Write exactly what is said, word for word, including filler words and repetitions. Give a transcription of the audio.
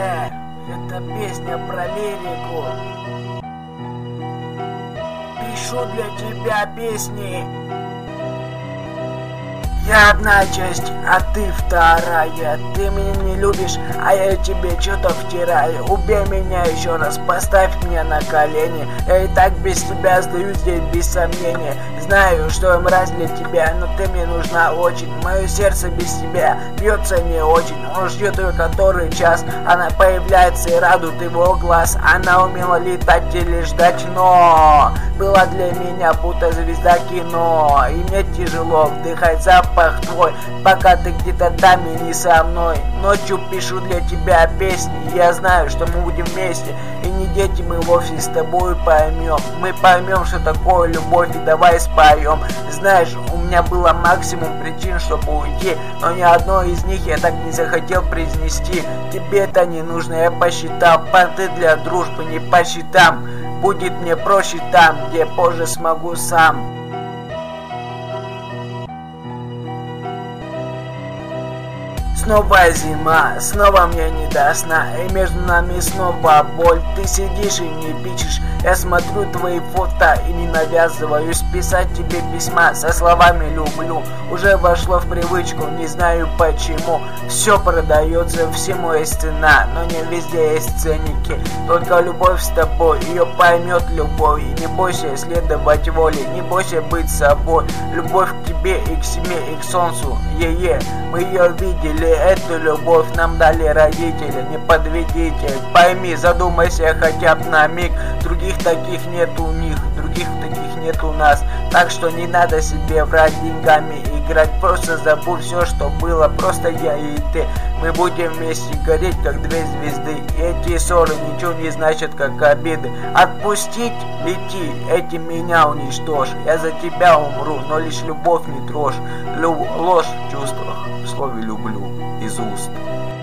Э, это песня про лирику. Пишу для тебя песни. Я одна часть, а ты вторая. Ты меня не любишь, а я тебе что-то втираю. Убей меня еще раз, поставь меня на колени. Я и так без тебя сдаюсь здесь без сомнения. Знаю, что я мразь для тебя, но ты мне нужна очень. Мое сердце без тебя бьется не очень. Он ждет ее который час. Она появляется и радует его глаз. Она умела летать или ждать, но была для меня будто звезда кино. И мне тяжело вдыхать запах твой, пока ты где-то там и не со мной. Ночью пишу для тебя песни. Я знаю, что мы будем вместе. И не дети мы вовсе с тобой поймем. Мы поймем, что такое любовь, и давай споем. Знаешь, у меня было максимум причин, чтобы уйти, но ни одной из них я так не захотел произнести. Тебе это не нужно, я посчитал. Понты для дружбы не по счетам. Будет мне проще там, где позже смогу сам. Снова зима, снова мне не до сна, и между нами снова боль. Ты сидишь и не пишешь, я смотрю твои фото и не навязываюсь писать тебе письма со словами «люблю». Уже вошло в привычку, не знаю почему. Все продается, всему есть цена, но не везде есть ценники. Только любовь с тобой, ее поймет любовь. И не бойся следовать воле, не бойся быть собой. Любовь к тебе и к семье, и к солнцу, е-е, мы ее видели. Эту любовь нам дали родители, не подведите. Пойми, задумайся хотя бы на миг. Других таких нет у них, других таких нет у нас. Так что не надо себе врать деньгами играть. Просто забудь все, что было, просто я и ты. Мы будем вместе гореть, как две звезды. И эти ссоры ничего не значат, как обиды. Отпустить? Лети, этим меня уничтожь. Я за тебя умру, но лишь любовь не трожь. Лю- ложь в чувствах, в слове люблю из уст.